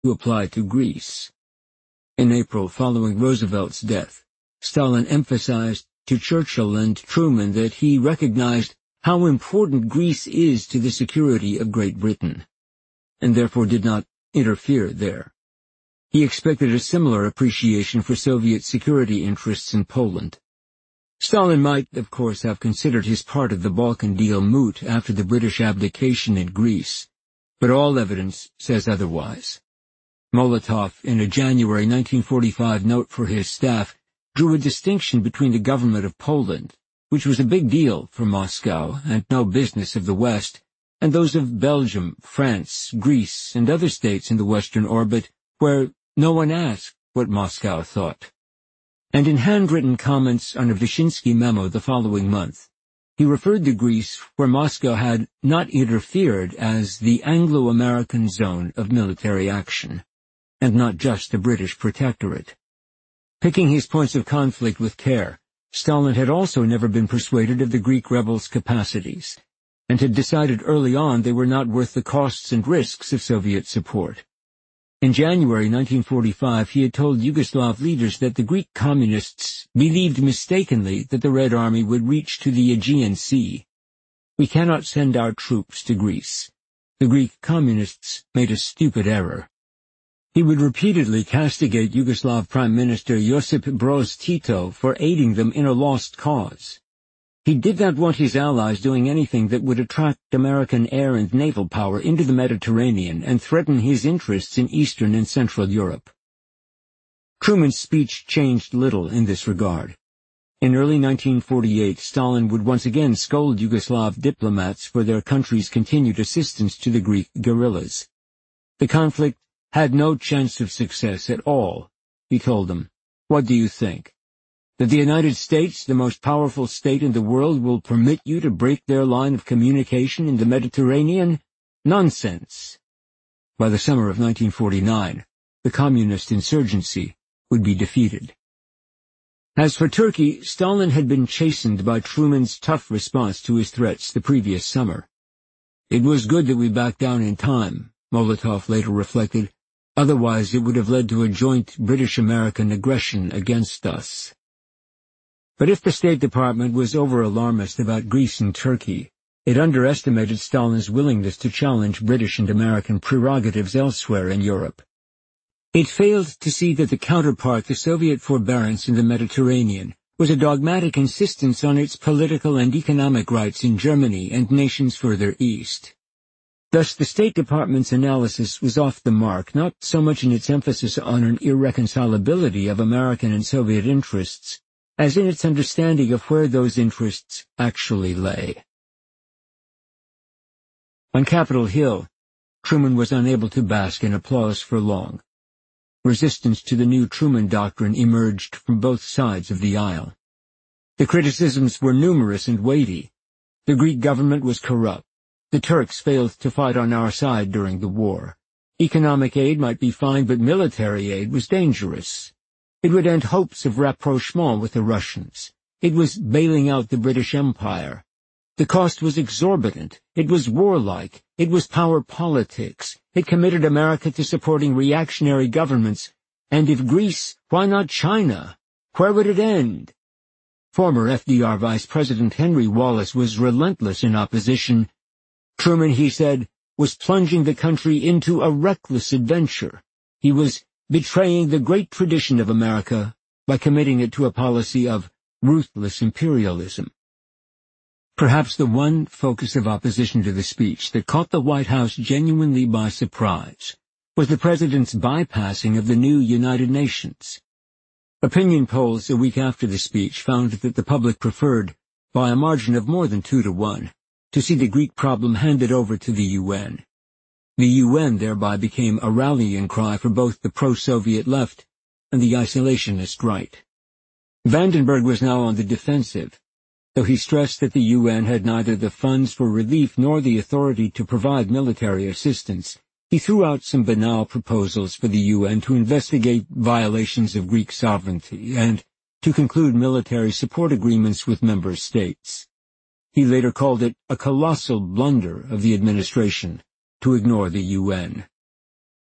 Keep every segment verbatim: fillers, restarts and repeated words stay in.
to apply to Greece. In April, following Roosevelt's death, Stalin emphasized to Churchill and Truman that he recognized how important Greece is to the security of Great Britain, and therefore did not interfere there. He expected a similar appreciation for Soviet security interests in Poland. Stalin might, of course, have considered his part of the Balkan deal moot after the British abdication in Greece, but all evidence says otherwise. Molotov, in a January nineteen forty-five note for his staff, drew a distinction between the government of Poland, which was a big deal for Moscow and no business of the West, and those of Belgium, France, Greece, and other states in the Western orbit, where no one asked what Moscow thought. And in handwritten comments on a Vyshinsky memo the following month, he referred to Greece, where Moscow had not interfered, as the Anglo-American zone of military action, and not just a British protectorate. Picking his points of conflict with care, Stalin had also never been persuaded of the Greek rebels' capacities, and had decided early on they were not worth the costs and risks of Soviet support. In January nineteen forty-five, he had told Yugoslav leaders that the Greek communists believed mistakenly that the Red Army would reach to the Aegean Sea. "We cannot send our troops to Greece. The Greek communists made a stupid error." He would repeatedly castigate Yugoslav Prime Minister Josip Broz Tito for aiding them in a lost cause. He did not want his allies doing anything that would attract American air and naval power into the Mediterranean and threaten his interests in Eastern and Central Europe. Truman's speech changed little in this regard. In early nineteen forty-eight, Stalin would once again scold Yugoslav diplomats for their country's continued assistance to the Greek guerrillas. The conflict had no chance of success at all, he told them. "What do you think? That the United States, the most powerful state in the world, will permit you to break their line of communication in the Mediterranean? Nonsense." By the summer of nineteen forty-nine, the communist insurgency would be defeated. As for Turkey, Stalin had been chastened by Truman's tough response to his threats the previous summer. "It was good that we backed down in time," Molotov later reflected. "Otherwise it would have led to a joint British-American aggression against us." But if the State Department was over-alarmist about Greece and Turkey, it underestimated Stalin's willingness to challenge British and American prerogatives elsewhere in Europe. It failed to see that the counterpart to Soviet forbearance in the Mediterranean was a dogmatic insistence on its political and economic rights in Germany and nations further east. Thus the State Department's analysis was off the mark, not so much in its emphasis on an irreconcilability of American and Soviet interests, as in its understanding of where those interests actually lay. On Capitol Hill, Truman was unable to bask in applause for long. Resistance to the new Truman Doctrine emerged from both sides of the aisle. The criticisms were numerous and weighty. The Greek government was corrupt. The Turks failed to fight on our side during the war. Economic aid might be fine, but military aid was dangerous. It would end hopes of rapprochement with the Russians. It was bailing out the British Empire. The cost was exorbitant. It was warlike. It was power politics. It committed America to supporting reactionary governments. And if Greece, why not China? Where would it end? Former F D R Vice President Henry Wallace was relentless in opposition. Truman, he said, was plunging the country into a reckless adventure. He was betraying the great tradition of America by committing it to a policy of ruthless imperialism. Perhaps the one focus of opposition to the speech that caught the White House genuinely by surprise was the president's bypassing of the new United Nations. Opinion polls a week after the speech found that the public preferred, by a margin of more than two to one, to see the Greek problem handed over to the U N. The U N thereby became a rallying cry for both the pro-Soviet left and the isolationist right. Vandenberg was now on the defensive, though he stressed that the U N had neither the funds for relief nor the authority to provide military assistance. He threw out some banal proposals for the U N to investigate violations of Greek sovereignty and to conclude military support agreements with member states. He later called it a colossal blunder of the administration to ignore the U N.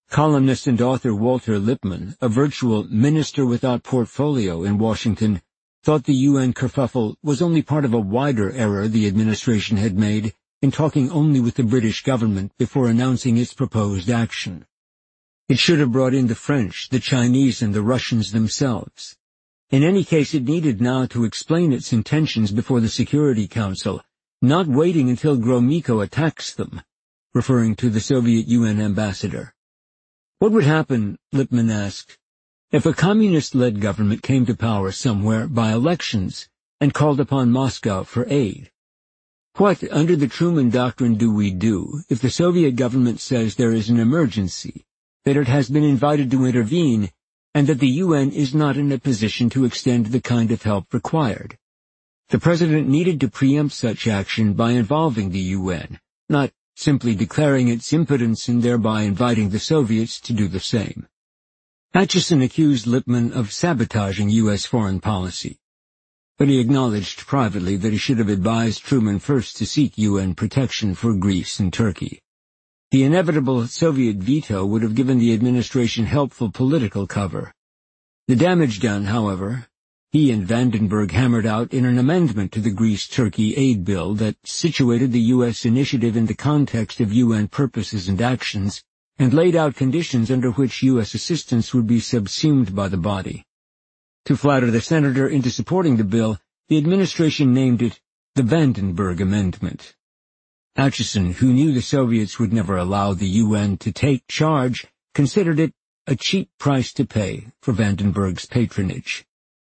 Columnist and author Walter Lippmann, a virtual minister without portfolio in Washington, thought the U N kerfuffle was only part of a wider error the administration had made in talking only with the British government before announcing its proposed action. It should have brought in the French, the Chinese, and the Russians themselves. In any case, it needed now to explain its intentions before the Security Council, not waiting until Gromyko attacks them, referring to the Soviet U N ambassador. What would happen, Lippmann asked, if a communist-led government came to power somewhere by elections and called upon Moscow for aid? What, under the Truman Doctrine, do we do if the Soviet government says there is an emergency, that it has been invited to intervene, and that the U N is not in a position to extend the kind of help required? The President needed to preempt such action by involving the U N, not simply declaring its impotence and thereby inviting the Soviets to do the same. Acheson accused Lippmann of sabotaging U S foreign policy, but he acknowledged privately that he should have advised Truman first to seek U N protection for Greece and Turkey. The inevitable Soviet veto would have given the administration helpful political cover. The damage done, however, he and Vandenberg hammered out in an amendment to the Greece-Turkey aid bill that situated the U S initiative in the context of U N purposes and actions, and laid out conditions under which U S assistance would be subsumed by the body. To flatter the senator into supporting the bill, the administration named it the Vandenberg Amendment. Acheson, who knew the Soviets would never allow the U N to take charge, considered it a cheap price to pay for Vandenberg's patronage.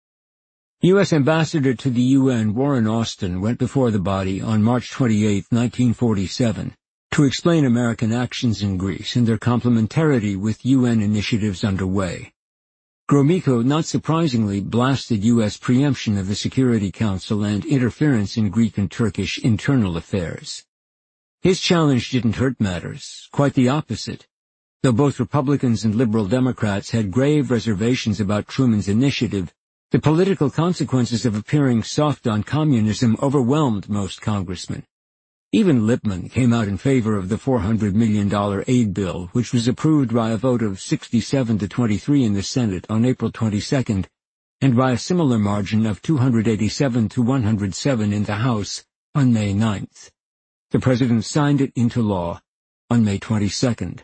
U S Ambassador to the U N Warren Austin went before the body on March twenty-eighth, nineteen forty-seven, to explain American actions in Greece and their complementarity with U N initiatives underway. Gromyko, not surprisingly, blasted U S preemption of the Security Council and interference in Greek and Turkish internal affairs. His challenge didn't hurt matters, quite the opposite. Though both Republicans and Liberal Democrats had grave reservations about Truman's initiative, the political consequences of appearing soft on communism overwhelmed most congressmen. Even Lippmann came out in favor of the four hundred million dollars aid bill, which was approved by a vote of sixty-seven to twenty-three in the Senate on April twenty-second, and by a similar margin of two hundred eighty-seven to one hundred seven in the House on May ninth. The President signed it into law on May twenty-second.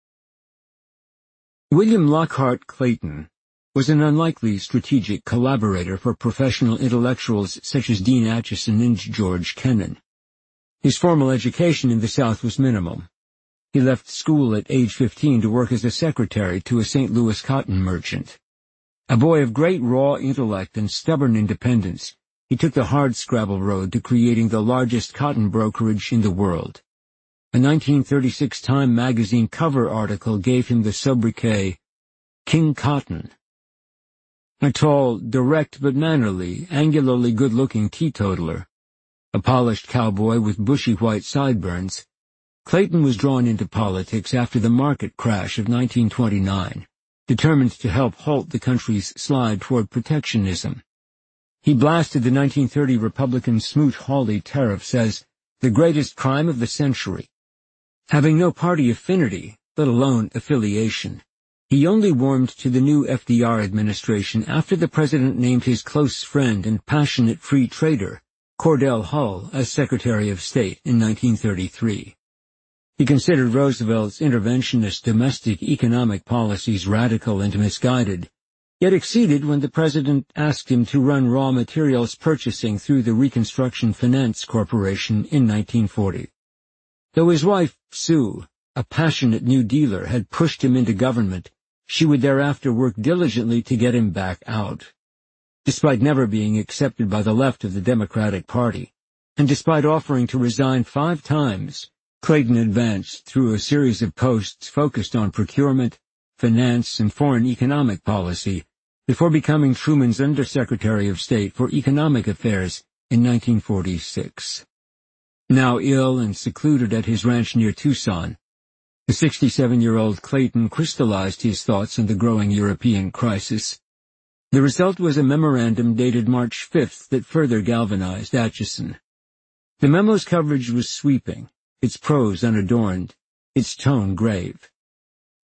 William Lockhart Clayton was an unlikely strategic collaborator for professional intellectuals such as Dean Acheson and George Kennan. His formal education in the South was minimal. He left school at age fifteen to work as a secretary to a Saint Louis cotton merchant. A boy of great raw intellect and stubborn independence, he took the hardscrabble road to creating the largest cotton brokerage in the world. A nineteen thirty-six Time magazine cover article gave him the sobriquet, King Cotton. A tall, direct but mannerly, angularly good-looking teetotaler, a polished cowboy with bushy white sideburns, Clayton was drawn into politics after the market crash of nineteen twenty-nine, determined to help halt the country's slide toward protectionism. He blasted the nineteen thirty Republican Smoot-Hawley tariffs as the greatest crime of the century. Having no party affinity, let alone affiliation, he only warmed to the new F D R administration after the President named his close friend and passionate free trader, Cordell Hull, as Secretary of State in nineteen thirty-three. He considered Roosevelt's interventionist domestic economic policies radical and misguided, yet acceded when the President asked him to run raw materials purchasing through the Reconstruction Finance Corporation in nineteen forty. Though his wife, Sue, a passionate New Dealer, had pushed him into government, she would thereafter work diligently to get him back out. Despite never being accepted by the left of the Democratic Party, and despite offering to resign five times, Clayton advanced through a series of posts focused on procurement, finance, and foreign economic policy before becoming Truman's Undersecretary of State for Economic Affairs in nineteen forty-six. Now ill and secluded at his ranch near Tucson, the sixty-seven-year-old Clayton crystallized his thoughts on the growing European crisis. The result was a memorandum dated March fifth that further galvanized Acheson. The memo's coverage was sweeping, its prose unadorned, its tone grave.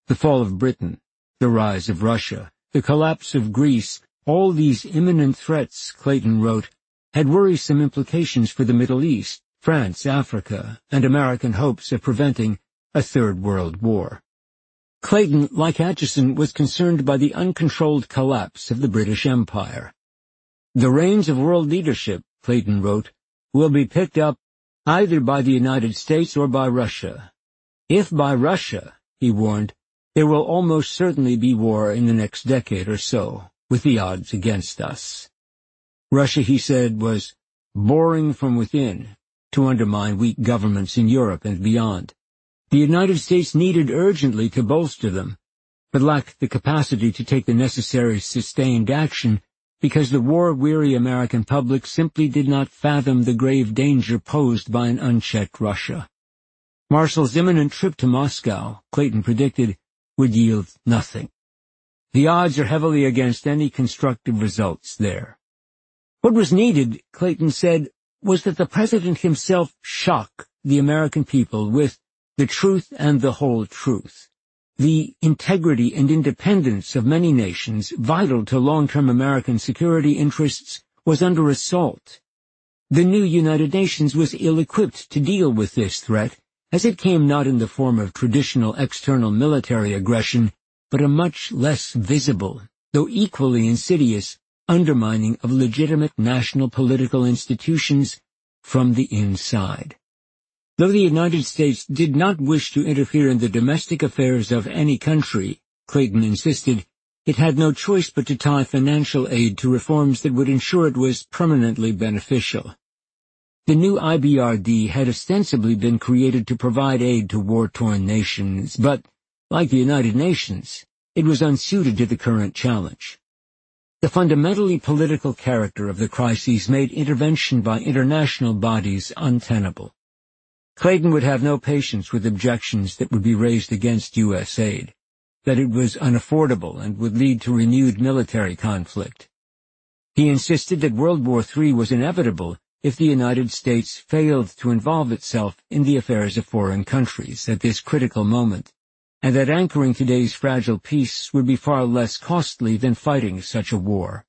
The fall of Britain, the rise of Russia, the collapse of Greece, all these imminent threats, Clayton wrote, had worrisome implications for the Middle East, France, Africa, and American hopes of preventing a Third World War. Clayton, like Acheson, was concerned by the uncontrolled collapse of the British Empire. The reins of world leadership, Clayton wrote, will be picked up either by the United States or by Russia. If by Russia, he warned, there will almost certainly be war in the next decade or so, with the odds against us. Russia, he said, was boring from within to undermine weak governments in Europe and beyond. The United States needed urgently to bolster them, but lacked the capacity to take the necessary sustained action because the war-weary American public simply did not fathom the grave danger posed by an unchecked Russia. Marshall's imminent trip to Moscow, Clayton predicted, would yield nothing. The odds are heavily against any constructive results there. What was needed, Clayton said, was that the President himself shock the American people with the truth and the whole truth. The integrity and independence of many nations, vital to long-term American security interests, was under assault. The new United Nations was ill-equipped to deal with this threat, as it came not in the form of traditional external military aggression, but a much less visible, though equally insidious, undermining of legitimate national political institutions from the inside. Though the United States did not wish to interfere in the domestic affairs of any country, Clayton insisted, it had no choice but to tie financial aid to reforms that would ensure it was permanently beneficial. The new I B R D had ostensibly been created to provide aid to war-torn nations, but, like the United Nations, it was unsuited to the current challenge. The fundamentally political character of the crises made intervention by international bodies untenable. Clayton would have no patience with objections that would be raised against U S aid, that it was unaffordable and would lead to renewed military conflict. He insisted that World War Three was inevitable if the United States failed to involve itself in the affairs of foreign countries at this critical moment, and that anchoring today's fragile peace would be far less costly than fighting such a war.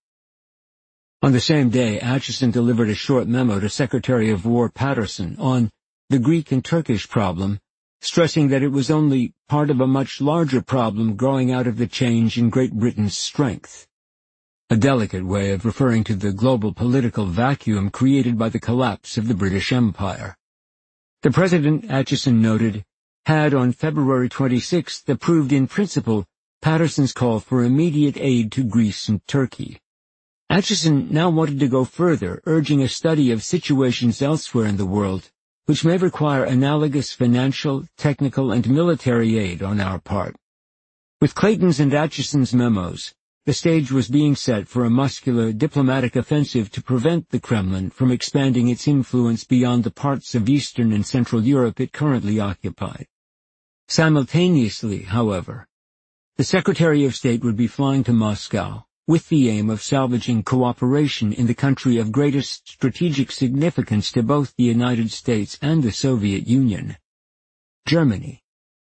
On the same day, Acheson delivered a short memo to Secretary of War Patterson on the Greek and Turkish problem, stressing that it was only part of a much larger problem growing out of the change in Great Britain's strength. A delicate way of referring to the global political vacuum created by the collapse of the British Empire. The President, Acheson noted, had on February twenty-sixth approved in principle Patterson's call for immediate aid to Greece and Turkey. Acheson now wanted to go further, urging a study of situations elsewhere in the world which may require analogous financial, technical, and military aid on our part. With Clayton's and Acheson's memos, the stage was being set for a muscular diplomatic offensive to prevent the Kremlin from expanding its influence beyond the parts of Eastern and Central Europe it currently occupied. Simultaneously, however, the Secretary of State would be flying to Moscow with the aim of salvaging cooperation in the country of greatest strategic significance to both the United States and the Soviet Union, Germany.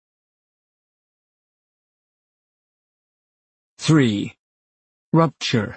three. Rupture.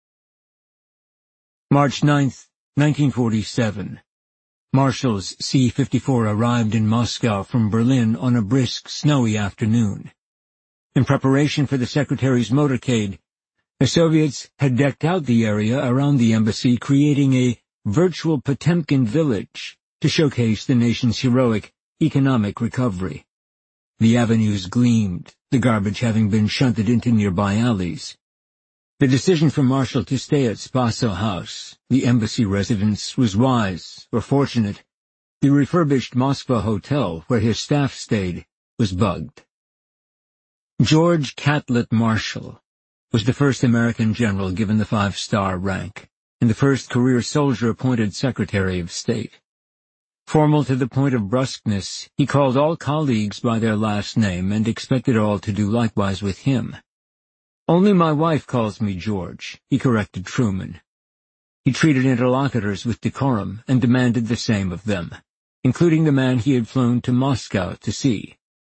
March ninth, nineteen forty-seven. Marshall's C fifty-four arrived in Moscow from Berlin on a brisk, snowy afternoon. In preparation for the Secretary's motorcade, the Soviets had decked out the area around the embassy, creating a virtual Potemkin village to showcase the nation's heroic economic recovery. The avenues gleamed, the garbage having been shunted into nearby alleys. The decision for Marshall to stay at Spaso House, the embassy residence, was wise or fortunate. The refurbished Moskva hotel, where his staff stayed, was bugged. George Catlett Marshall was the first American general given the five-star rank, and the first career soldier appointed Secretary of State. Formal to the point of brusqueness, he called all colleagues by their last name and expected all to do likewise with him. "Only my wife calls me George," he corrected Truman. He treated interlocutors with decorum and demanded the same of them, including the man he had flown to Moscow to see.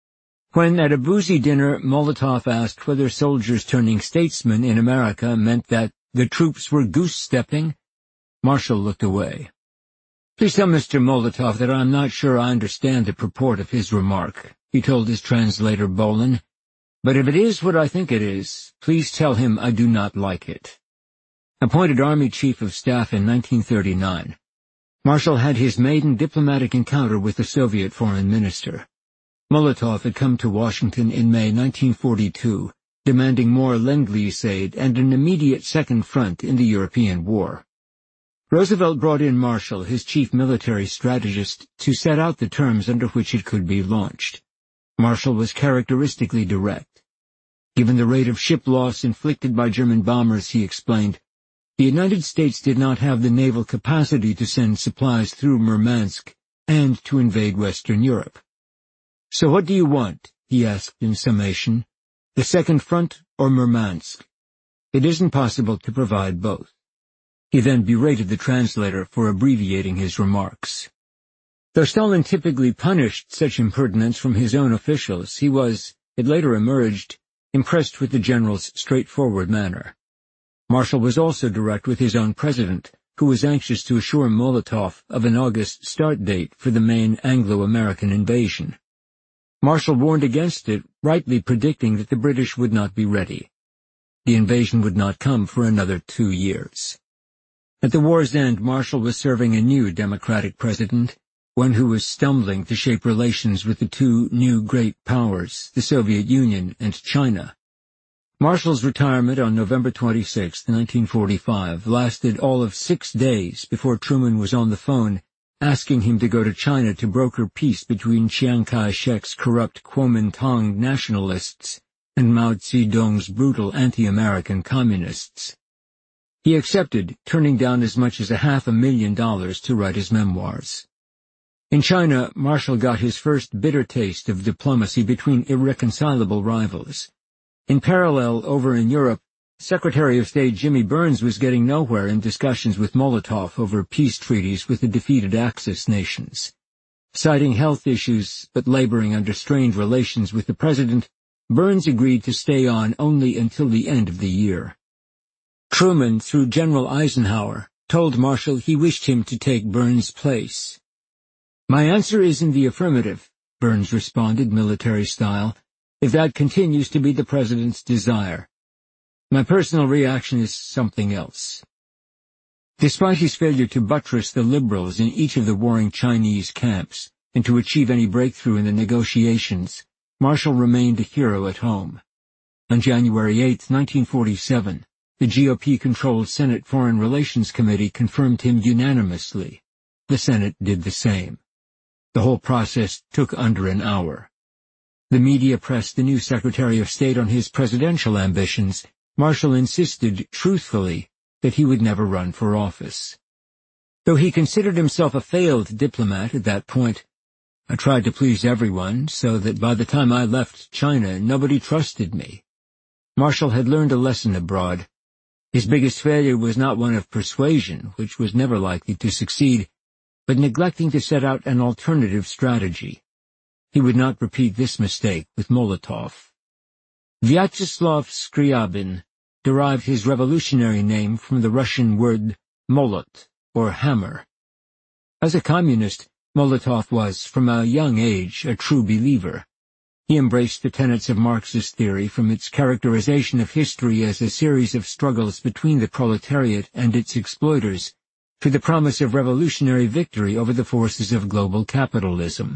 When at a boozy dinner Molotov asked whether soldiers turning statesmen in America meant that the troops were goose-stepping, Marshall looked away. "Please tell Mister Molotov that I'm not sure I understand the purport of his remark," he told his translator Bolin. "But if it is what I think it is, please tell him I do not like it." Appointed Army Chief of Staff in nineteen thirty-nine, Marshall had his maiden diplomatic encounter with the Soviet foreign minister. Molotov had come to Washington in May nineteen forty-two, demanding more Lend-Lease aid and an immediate second front in the European war. Roosevelt brought in Marshall, his chief military strategist, to set out the terms under which it could be launched. Marshall was characteristically direct. Given the rate of ship loss inflicted by German bombers, he explained, the United States did not have the naval capacity to send supplies through Murmansk and to invade Western Europe. "So what do you want?" he asked in summation. "The second front or Murmansk? It isn't possible to provide both." He then berated the translator for abbreviating his remarks. Though Stalin typically punished such impertinence from his own officials, he was, it later emerged, impressed with the general's straightforward manner. Marshall was also direct with his own president, who was anxious to assure Molotov of an August start date for the main Anglo-American invasion. Marshall warned against it, rightly predicting that the British would not be ready. The invasion would not come for another two years. At the war's end, Marshall was serving a new Democratic president, one who was stumbling to shape relations with the two new great powers, the Soviet Union and China. Marshall's retirement on November twenty-sixth, nineteen forty-five, lasted all of six days before Truman was on the phone asking him to go to China to broker peace between Chiang Kai-shek's corrupt Kuomintang nationalists and Mao Zedong's brutal anti-American communists. He accepted, turning down as much as a half a million dollars to write his memoirs. In China, Marshall got his first bitter taste of diplomacy between irreconcilable rivals. In parallel, over in Europe, Secretary of State Jimmy Burns was getting nowhere in discussions with Molotov over peace treaties with the defeated Axis nations. Citing health issues but laboring under strained relations with the president, Burns agreed to stay on only until the end of the year. Truman, through General Eisenhower, told Marshall he wished him to take Burns' place. "My answer is in the affirmative," Burns responded military style, "if that continues to be the president's desire. My personal reaction is something else." Despite his failure to buttress the liberals in each of the warring Chinese camps and to achieve any breakthrough in the negotiations, Marshall remained a hero at home. On January eighth, nineteen forty-seven, the G O P-controlled Senate Foreign Relations Committee confirmed him unanimously. The Senate did the same. The whole process took under an hour. The media pressed the new Secretary of State on his presidential ambitions. Marshall insisted, truthfully, that he would never run for office. Though he considered himself a failed diplomat at that point, "I tried to please everyone, so that by the time I left China, nobody trusted me." Marshall had learned a lesson abroad. His biggest failure was not one of persuasion, which was never likely to succeed, but neglecting to set out an alternative strategy. He would not repeat this mistake with Molotov. Vyacheslav Scriabin derived his revolutionary name from the Russian word molot, or hammer. As a communist, Molotov was, from a young age, a true believer. He embraced the tenets of Marxist theory, from its characterization of history as a series of struggles between the proletariat and its exploiters, to the promise of revolutionary victory over the forces of global capitalism.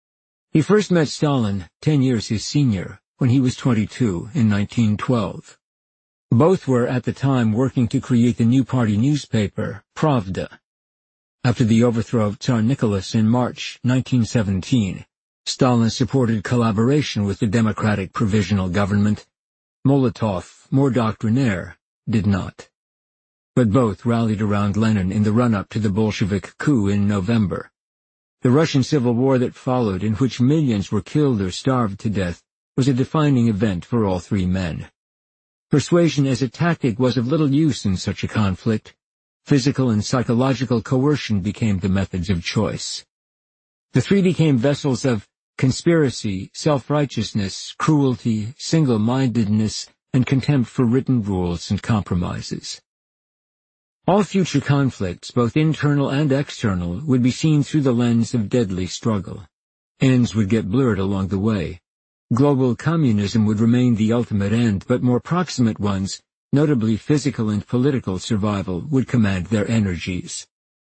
He first met Stalin, ten years his senior, when he was twenty-two, in nineteen twelve. Both were at the time working to create the new party newspaper, Pravda. After the overthrow of Tsar Nicholas in March nineteen seventeen, Stalin supported collaboration with the Democratic Provisional Government. Molotov, more doctrinaire, did not. But both rallied around Lenin in the run-up to the Bolshevik coup in November. The Russian Civil War that followed, in which millions were killed or starved to death, was a defining event for all three men. Persuasion as a tactic was of little use in such a conflict. Physical and psychological coercion became the methods of choice. The three became vessels of conspiracy, self-righteousness, cruelty, single-mindedness, and contempt for written rules and compromises. All future conflicts, both internal and external, would be seen through the lens of deadly struggle. Ends would get blurred along the way. Global communism would remain the ultimate end, but more proximate ones, notably physical and political survival, would command their energies.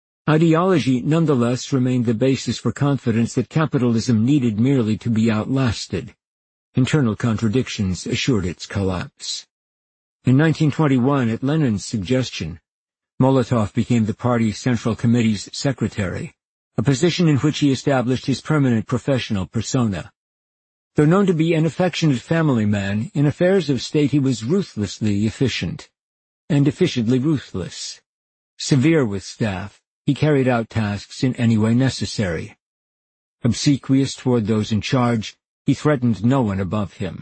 Ideology nonetheless remained the basis for confidence that capitalism needed merely to be outlasted. Internal contradictions assured its collapse. In nineteen twenty-one, at Lenin's suggestion, Molotov became the party's Central Committee's secretary, a position in which he established his permanent professional persona. Though known to be an affectionate family man, in affairs of state he was ruthlessly efficient, and efficiently ruthless. Severe with staff, he carried out tasks in any way necessary. Obsequious toward those in charge, he threatened no one above him.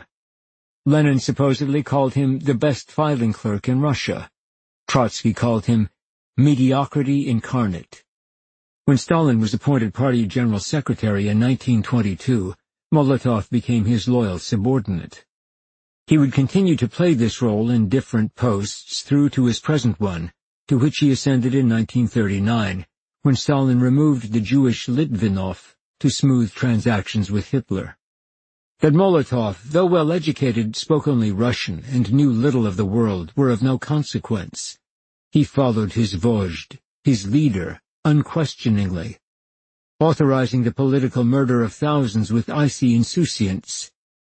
Lenin supposedly called him the best filing clerk in Russia. Trotsky called him mediocrity incarnate. When Stalin was appointed party general secretary in nineteen twenty-two, Molotov became his loyal subordinate. He would continue to play this role in different posts through to his present one, to which he ascended in nineteen thirty-nine, when Stalin removed the Jewish Litvinov to smooth transactions with Hitler. That Molotov, though well-educated, spoke only Russian and knew little of the world were of no consequence. He followed his vozhd, his leader, unquestioningly, authorizing the political murder of thousands with icy insouciance.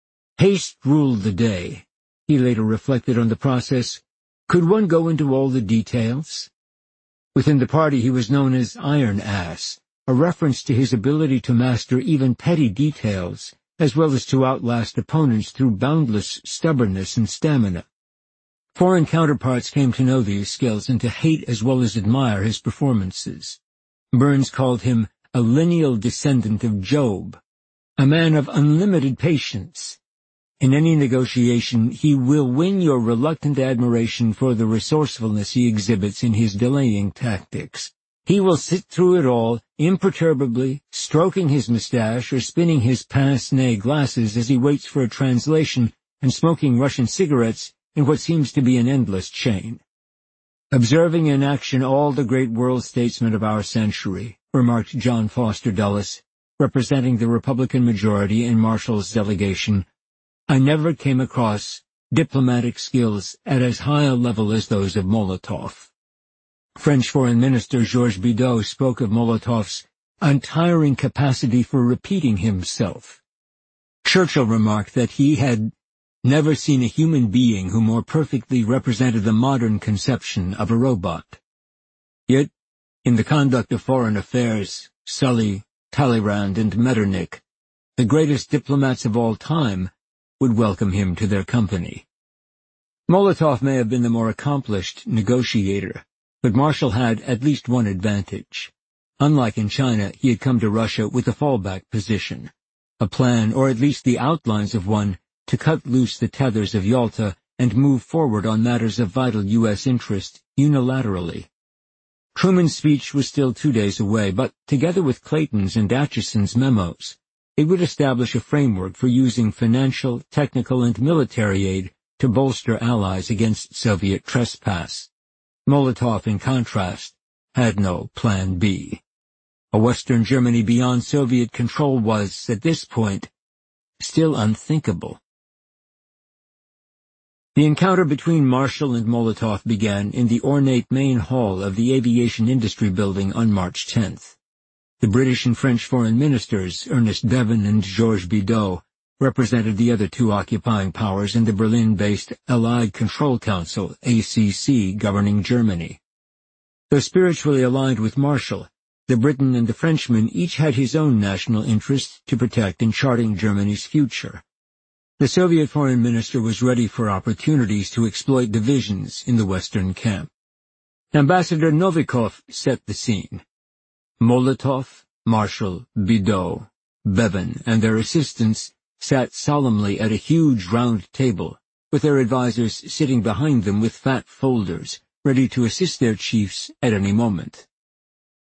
Haste ruled the day. He later reflected on the process. Could one go into all the details? Within the party he was known as Iron Ass, a reference to his ability to master even petty details, as well as to outlast opponents through boundless stubbornness and stamina. Foreign counterparts came to know these skills and to hate as well as admire his performances. Burns called him a lineal descendant of Job, a man of unlimited patience. In any negotiation, he will win your reluctant admiration for the resourcefulness he exhibits in his delaying tactics. He will sit through it all, imperturbably, stroking his mustache or spinning his pince-nez glasses as he waits for a translation and smoking Russian cigarettes in what seems to be an endless chain. Observing in action all the great world statesmen of our century, remarked John Foster Dulles, representing the Republican majority in Marshall's delegation, I never came across diplomatic skills at as high a level as those of Molotov. French Foreign Minister Georges Bidault spoke of Molotov's untiring capacity for repeating himself. Churchill remarked that he had never seen a human being who more perfectly represented the modern conception of a robot. Yet, in the conduct of foreign affairs, Sully, Talleyrand, and Metternich, the greatest diplomats of all time, would welcome him to their company. Molotov may have been the more accomplished negotiator, but Marshall had at least one advantage. Unlike in China, he had come to Russia with a fallback position, a plan, or at least the outlines of one, to cut loose the tethers of Yalta and move forward on matters of vital U S interest unilaterally. Truman's speech was still two days away, but together with Clayton's and Atchison's memos, it would establish a framework for using financial, technical, and military aid to bolster allies against Soviet trespass. Molotov, in contrast, had no Plan B. A Western Germany beyond Soviet control was, at this point, still unthinkable. The encounter between Marshall and Molotov began in the ornate main hall of the Aviation Industry Building on March tenth. The British and French foreign ministers, Ernest Bevin and Georges Bidault, represented the other two occupying powers in the Berlin-based Allied Control Council, A C C, governing Germany. Though spiritually aligned with Marshall, the Briton and the Frenchman each had his own national interest to protect in charting Germany's future. The Soviet foreign minister was ready for opportunities to exploit divisions in the Western camp. Ambassador Novikov set the scene. Molotov, Marshall, Bidault, Bevin, and their assistants sat solemnly at a huge round table, with their advisers sitting behind them with fat folders, ready to assist their chiefs at any moment.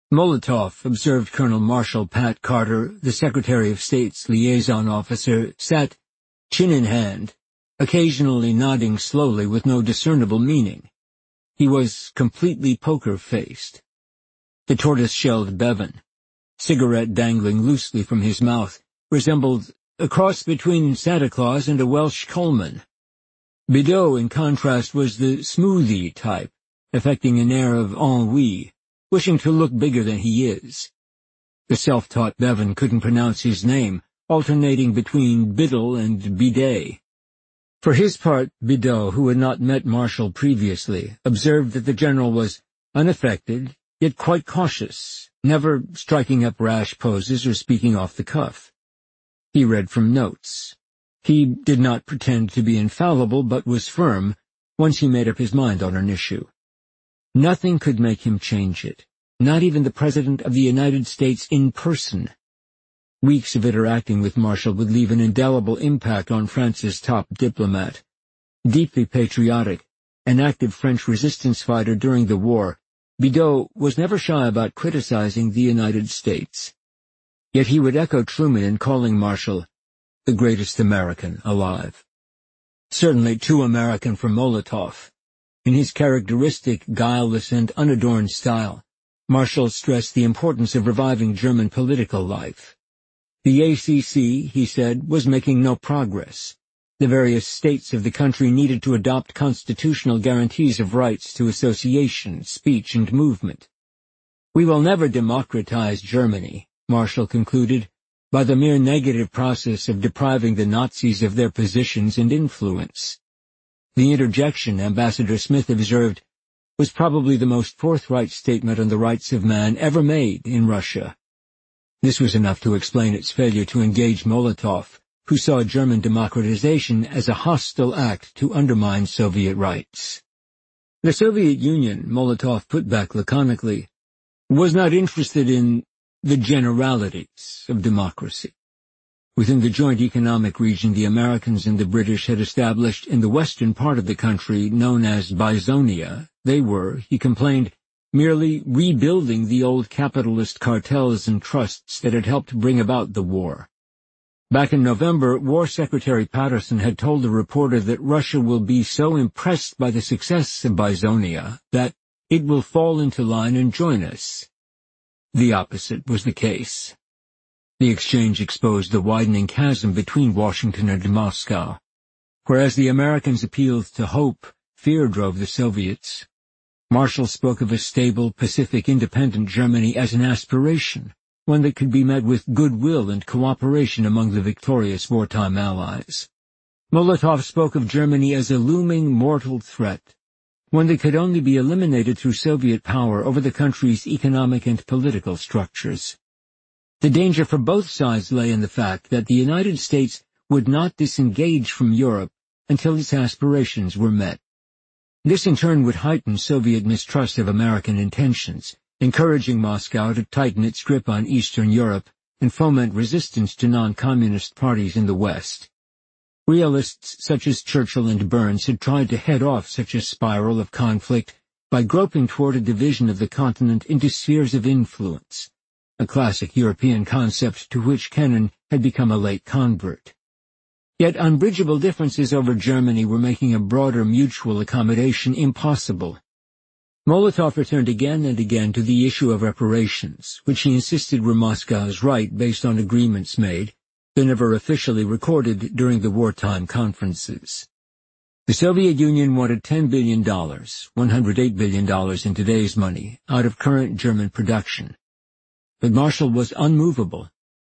Molotov observed Colonel Marshall Pat Carter, the Secretary of State's liaison officer, sat chin in hand, occasionally nodding slowly with no discernible meaning. He was completely poker-faced. The tortoise-shelled Bevan, cigarette dangling loosely from his mouth, resembled a cross between Santa Claus and a Welsh Coleman. Bidault, in contrast, was the smoothie type, affecting an air of ennui, wishing to look bigger than he is. The self-taught Bevan couldn't pronounce his name, alternating between Biddle and Bidet. For his part, Bidault, who had not met Marshall previously, observed that the general was unaffected, yet quite cautious, never striking up rash poses or speaking off the cuff. He read from notes. He did not pretend to be infallible, but was firm, once he made up his mind on an issue. Nothing could make him change it, not even the President of the United States in person. Weeks of interacting with Marshall would leave an indelible impact on France's top diplomat. Deeply patriotic, an active French resistance fighter during the war, Bidault was never shy about criticizing the United States. Yet he would echo Truman in calling Marshall the greatest American alive. Certainly too American for Molotov. In his characteristic, guileless and unadorned style, Marshall stressed the importance of reviving German political life. The A C C, he said, was making no progress. The various states of the country needed to adopt constitutional guarantees of rights to association, speech, and movement. We will never democratize Germany, Marshall concluded, by the mere negative process of depriving the Nazis of their positions and influence. The interjection, Ambassador Smith observed, was probably the most forthright statement on the rights of man ever made in Russia. This was enough to explain its failure to engage Molotov, who saw German democratization as a hostile act to undermine Soviet rights. The Soviet Union, Molotov put back laconically, was not interested in the generalities of democracy. Within the joint economic region the Americans and the British had established in the western part of the country known as Bisonia, they were, he complained, merely rebuilding the old capitalist cartels and trusts that had helped bring about the war. Back in November, War Secretary Patterson had told the reporter that Russia will be so impressed by the success of Bisonia that it will fall into line and join us. The opposite was the case. The exchange exposed the widening chasm between Washington and Moscow. Whereas the Americans appealed to hope, fear drove the Soviets. Marshall spoke of a stable, Pacific, independent Germany as an aspiration, one that could be met with goodwill and cooperation among the victorious wartime allies. Molotov spoke of Germany as a looming mortal threat, one that could only be eliminated through Soviet power over the country's economic and political structures. The danger for both sides lay in the fact that the United States would not disengage from Europe until its aspirations were met. This in turn would heighten Soviet mistrust of American intentions, encouraging Moscow to tighten its grip on Eastern Europe and foment resistance to non-communist parties in the West. Realists such as Churchill and Burns had tried to head off such a spiral of conflict by groping toward a division of the continent into spheres of influence, a classic European concept to which Kennan had become a late convert. Yet unbridgeable differences over Germany were making a broader mutual accommodation impossible. Molotov returned again and again to the issue of reparations, which he insisted were Moscow's right based on agreements made, though never officially recorded during the wartime conferences. The Soviet Union wanted ten billion dollars, one hundred eight billion dollars in today's money, out of current German production. But Marshall was unmovable.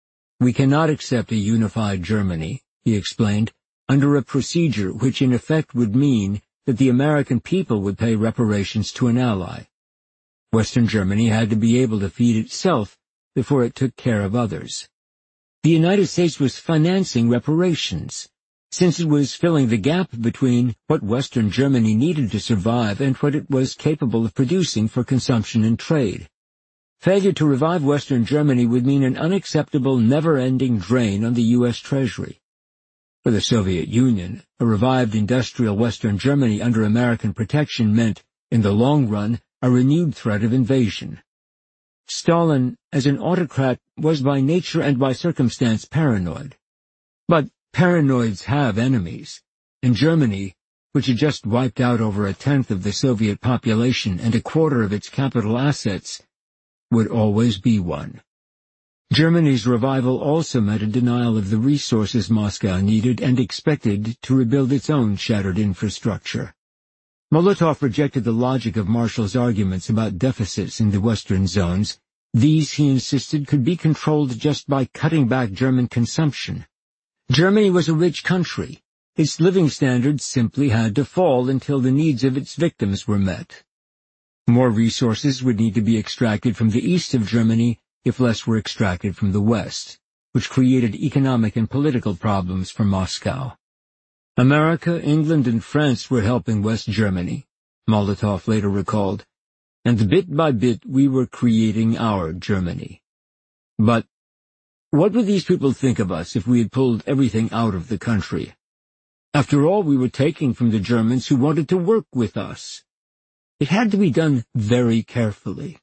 We cannot accept a unified Germany, he explained, under a procedure which in effect would mean that the American people would pay reparations to an ally. Western Germany had to be able to feed itself before it took care of others. The United States was financing reparations, since it was filling the gap between what Western Germany needed to survive and what it was capable of producing for consumption and trade. Failure to revive Western Germany would mean an unacceptable, never-ending drain on the U S Treasury. For the Soviet Union, a revived industrial Western Germany under American protection meant, in the long run, a renewed threat of invasion. Stalin, as an autocrat, was by nature and by circumstance paranoid. But paranoids have enemies, and Germany, which had just wiped out over a tenth of the Soviet population and a quarter of its capital assets, would always be one. Germany's revival also meant a denial of the resources Moscow needed and expected to rebuild its own shattered infrastructure. Molotov rejected the logic of Marshall's arguments about deficits in the western zones. These, he insisted, could be controlled just by cutting back German consumption. Germany was a rich country. Its living standards simply had to fall until the needs of its victims were met. More resources would need to be extracted from the east of Germany if less were extracted from the west, which created economic and political problems for Moscow. America, England, and France were helping West Germany, Molotov later recalled, and bit by bit we were creating our Germany. But what would these people think of us if we had pulled everything out of the country? After all, we were taking from the Germans who wanted to work with us. It had to be done very carefully.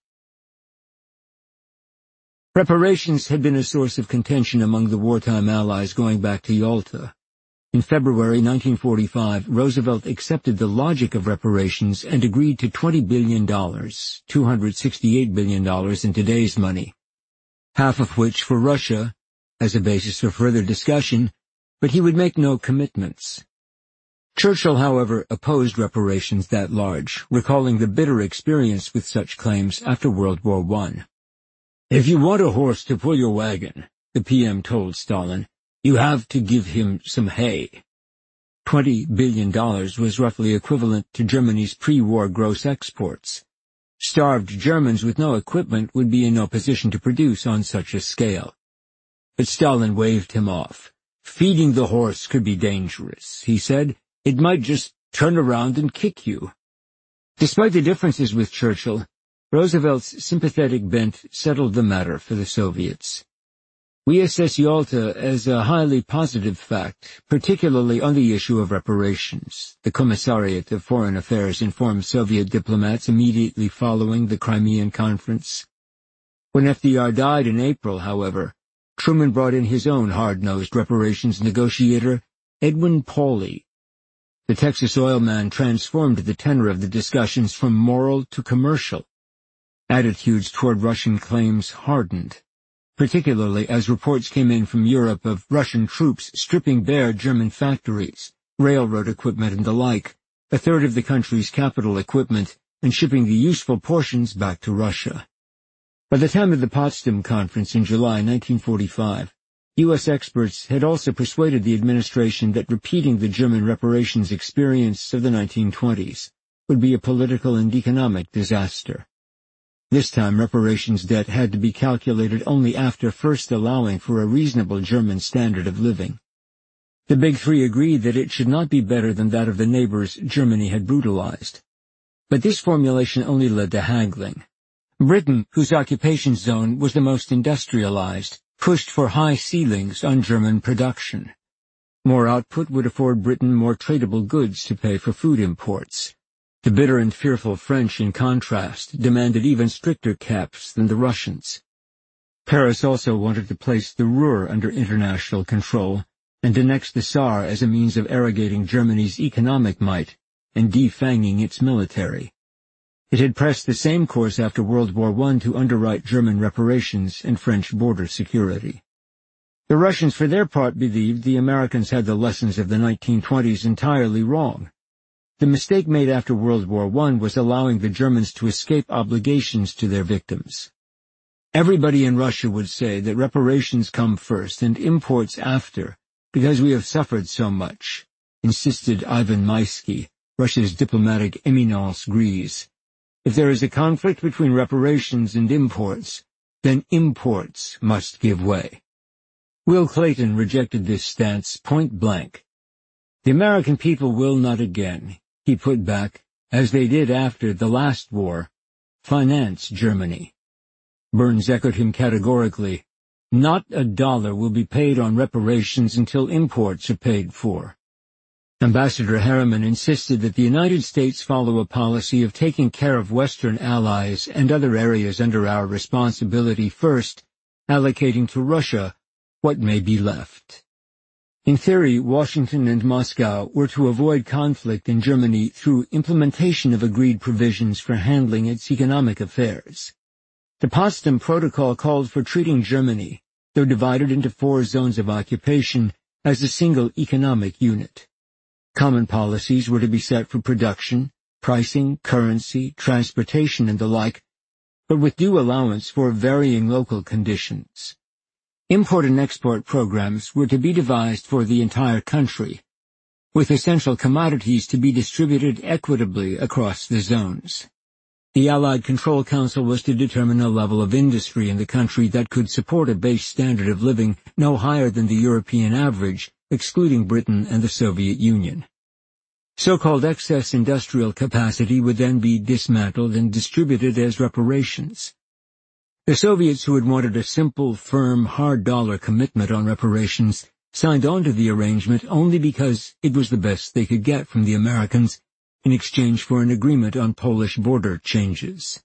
Reparations had been a source of contention among the wartime allies going back to Yalta. In February nineteen forty-five, Roosevelt accepted the logic of reparations and agreed to twenty billion dollars, two hundred sixty-eight billion dollars in today's money, half of which for Russia, as a basis for further discussion, but he would make no commitments. Churchill, however, opposed reparations that large, recalling the bitter experience with such claims after World War One. "If you want a horse to pull your wagon," the P M told Stalin, "you have to give him some hay." Twenty billion dollars was roughly equivalent to Germany's pre-war gross exports. Starved Germans with no equipment would be in no position to produce on such a scale. But Stalin waved him off. "Feeding the horse could be dangerous," he said. "It might just turn around and kick you." Despite the differences with Churchill, Roosevelt's sympathetic bent settled the matter for the Soviets. "We assess Yalta as a highly positive fact, particularly on the issue of reparations," the Commissariat of Foreign Affairs informed Soviet diplomats immediately following the Crimean Conference. When F D R died in April, however, Truman brought in his own hard-nosed reparations negotiator, Edwin Pauley. The Texas oil man transformed the tenor of the discussions from moral to commercial. Attitudes toward Russian claims hardened, particularly as reports came in from Europe of Russian troops stripping bare German factories, railroad equipment and the like, a third of the country's capital equipment, and shipping the useful portions back to Russia. By the time of the Potsdam Conference in July nineteen forty-five, U S experts had also persuaded the administration that repeating the German reparations experience of the nineteen twenties would be a political and economic disaster. This time reparations debt had to be calculated only after first allowing for a reasonable German standard of living. The Big Three agreed that it should not be better than that of the neighbors Germany had brutalized. But this formulation only led to haggling. Britain, whose occupation zone was the most industrialized, pushed for high ceilings on German production. More output would afford Britain more tradable goods to pay for food imports. The bitter and fearful French, in contrast, demanded even stricter caps than the Russians. Paris also wanted to place the Ruhr under international control and annex the Saar as a means of arrogating Germany's economic might and defanging its military. It had pressed the same course after World War One to underwrite German reparations and French border security. The Russians, for their part, believed the Americans had the lessons of the nineteen twenties entirely wrong. The mistake made after World War One was allowing the Germans to escape obligations to their victims. Everybody in Russia would say that reparations come first and imports after, because we have suffered so much, insisted Ivan Maisky, Russia's diplomatic éminence grise. If there is a conflict between reparations and imports, then imports must give way. Will Clayton rejected this stance point blank. The American people will not again, he put back, as they did after the last war, finance Germany. Burns echoed him categorically, not a dollar will be paid on reparations until imports are paid for. Ambassador Harriman insisted that the United States follow a policy of taking care of Western allies and other areas under our responsibility first, allocating to Russia what may be left. In theory, Washington and Moscow were to avoid conflict in Germany through implementation of agreed provisions for handling its economic affairs. The Potsdam Protocol called for treating Germany, though divided into four zones of occupation, as a single economic unit. Common policies were to be set for production, pricing, currency, transportation, and the like, but with due allowance for varying local conditions. Import and export programs were to be devised for the entire country, with essential commodities to be distributed equitably across the zones. The Allied Control Council was to determine a level of industry in the country that could support a base standard of living no higher than the European average, excluding Britain and the Soviet Union. So-called excess industrial capacity would then be dismantled and distributed as reparations. The Soviets, who had wanted a simple, firm, hard dollar commitment on reparations, signed on to the arrangement only because it was the best they could get from the Americans in exchange for an agreement on Polish border changes.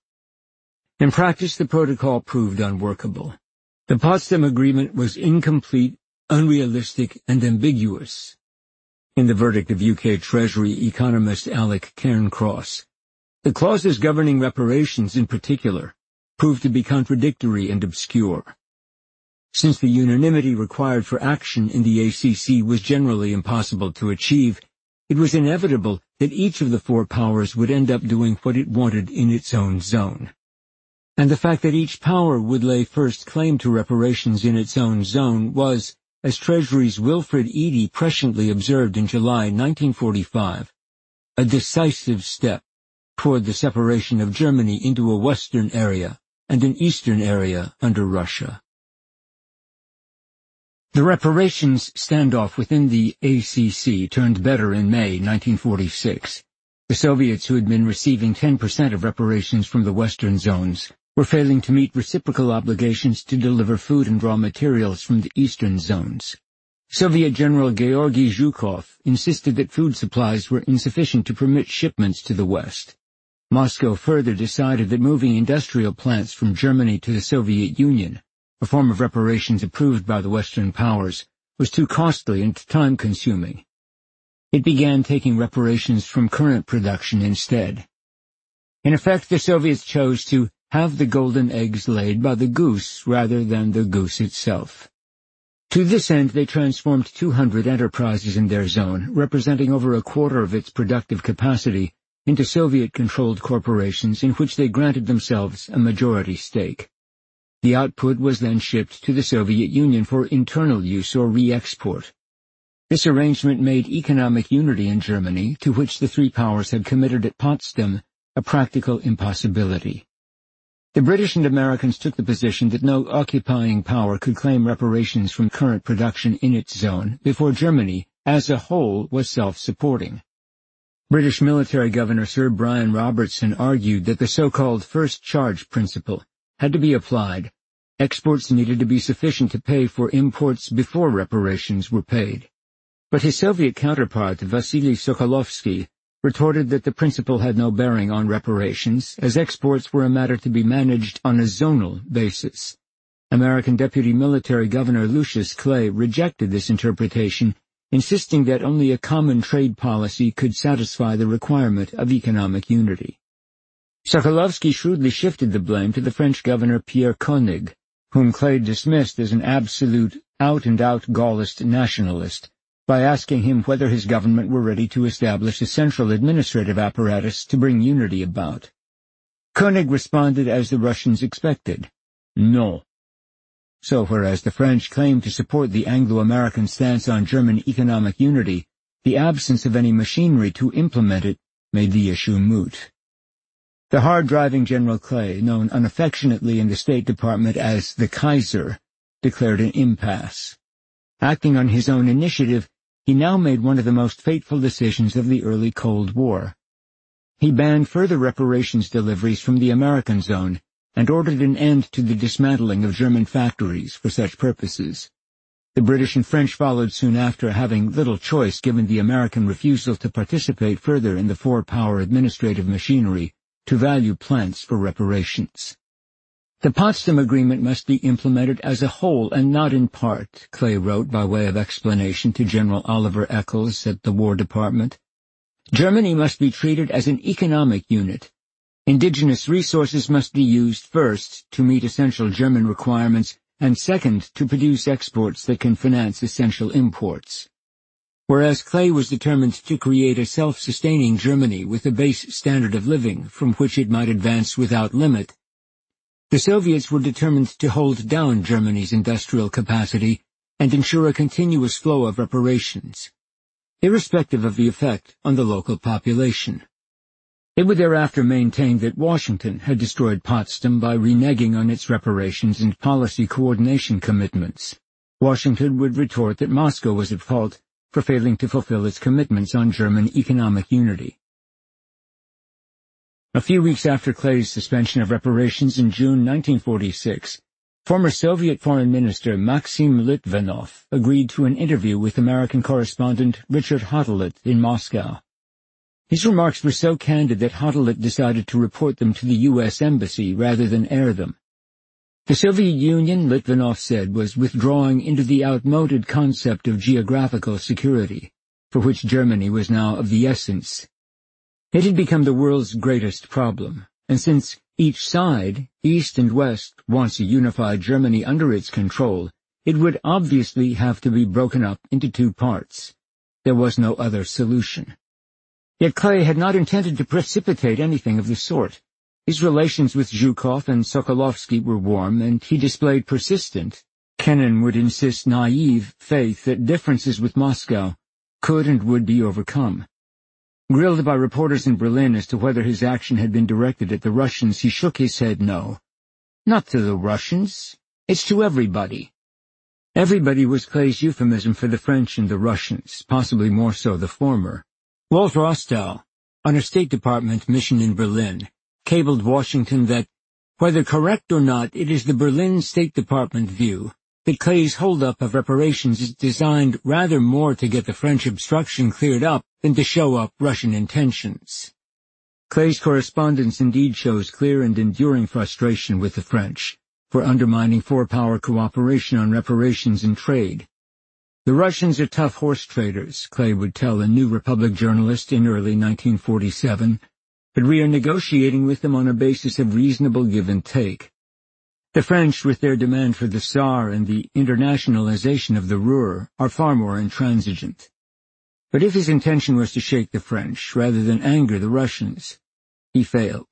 In practice, the protocol proved unworkable. The Potsdam Agreement was incomplete, unrealistic, and ambiguous. In the verdict of U K Treasury economist Alec Cairncross, the clauses governing reparations in particular proved to be contradictory and obscure. Since the unanimity required for action in the A C C was generally impossible to achieve, it was inevitable that each of the four powers would end up doing what it wanted in its own zone. And the fact that each power would lay first claim to reparations in its own zone was, as Treasury's Wilfred Eadie presciently observed in July nineteen forty-five, a decisive step toward the separation of Germany into a western area and an eastern area under Russia. The reparations standoff within the A C C turned better in May nineteen forty-six. The Soviets, who had been receiving ten percent of reparations from the western zones, were failing to meet reciprocal obligations to deliver food and raw materials from the eastern zones. Soviet General Georgy Zhukov insisted that food supplies were insufficient to permit shipments to the west. Moscow further decided that moving industrial plants from Germany to the Soviet Union, a form of reparations approved by the Western powers, was too costly and time-consuming. It began taking reparations from current production instead. In effect, the Soviets chose to have the golden eggs laid by the goose rather than the goose itself. To this end, they transformed two hundred enterprises in their zone, representing over a quarter of its productive capacity, into Soviet-controlled corporations in which they granted themselves a majority stake. The output was then shipped to the Soviet Union for internal use or re-export. This arrangement made economic unity in Germany, to which the three powers had committed at Potsdam, a practical impossibility. The British and Americans took the position that no occupying power could claim reparations from current production in its zone before Germany, as a whole, was self-supporting. British military governor Sir Brian Robertson argued that the so-called first charge principle had to be applied. Exports needed to be sufficient to pay for imports before reparations were paid. But his Soviet counterpart, Vasily Sokolovsky, retorted that the principle had no bearing on reparations, as exports were a matter to be managed on a zonal basis. American Deputy Military Governor Lucius Clay rejected this interpretation, insisting that only a common trade policy could satisfy the requirement of economic unity. Sokolovsky shrewdly shifted the blame to the French governor Pierre Koenig, whom Clay dismissed as an absolute, out-and-out Gaullist nationalist, by asking him whether his government were ready to establish a central administrative apparatus to bring unity about. Koenig responded as the Russians expected, no. So whereas the French claimed to support the Anglo-American stance on German economic unity, the absence of any machinery to implement it made the issue moot. The hard-driving General Clay, known unaffectionately in the State Department as the Kaiser, declared an impasse. Acting on his own initiative, he now made one of the most fateful decisions of the early Cold War. He banned further reparations deliveries from the American zone and ordered an end to the dismantling of German factories for such purposes. The British and French followed soon after, having little choice given the American refusal to participate further in the four-power administrative machinery to value plans for reparations. The Potsdam Agreement must be implemented as a whole and not in part, Clay wrote by way of explanation to General Oliver Eccles at the War Department. Germany must be treated as an economic unit. Indigenous resources must be used first to meet essential German requirements and second to produce exports that can finance essential imports. Whereas Clay was determined to create a self-sustaining Germany with a base standard of living from which it might advance without limit, the Soviets were determined to hold down Germany's industrial capacity and ensure a continuous flow of reparations, irrespective of the effect on the local population. It would thereafter maintain that Washington had destroyed Potsdam by reneging on its reparations and policy coordination commitments. Washington would retort that Moscow was at fault for failing to fulfill its commitments on German economic unity. A few weeks after Clay's suspension of reparations in June nineteen forty-six, former Soviet Foreign Minister Maxim Litvinov agreed to an interview with American correspondent Richard Hotelet in Moscow. His remarks were so candid that Hotelet decided to report them to the U S Embassy rather than air them. The Soviet Union, Litvinov said, was withdrawing into the outmoded concept of geographical security, for which Germany was now of the essence. It had become the world's greatest problem, and since each side, East and West, wants a unified Germany under its control, it would obviously have to be broken up into two parts. There was no other solution. Yet Clay had not intended to precipitate anything of the sort. His relations with Zhukov and Sokolovsky were warm, and he displayed persistent, Kennan would insist naive, faith that differences with Moscow could and would be overcome. Grilled by reporters in Berlin as to whether his action had been directed at the Russians, he shook his head no. Not to the Russians. It's to everybody. Everybody was Clay's euphemism for the French and the Russians, possibly more so the former. Walt Rostow, on a State Department mission in Berlin, cabled Washington that, whether correct or not, it is the Berlin State Department view that Clay's holdup of reparations is designed rather more to get the French obstruction cleared up than to show up Russian intentions. Clay's correspondence indeed shows clear and enduring frustration with the French for undermining four-power cooperation on reparations and trade. The Russians are tough horse traders, Clay would tell a New Republic journalist in early nineteen forty-seven, but we are negotiating with them on a basis of reasonable give and take. The French, with their demand for the Saar and the internationalization of the Ruhr, are far more intransigent. But if his intention was to shake the French rather than anger the Russians, he failed.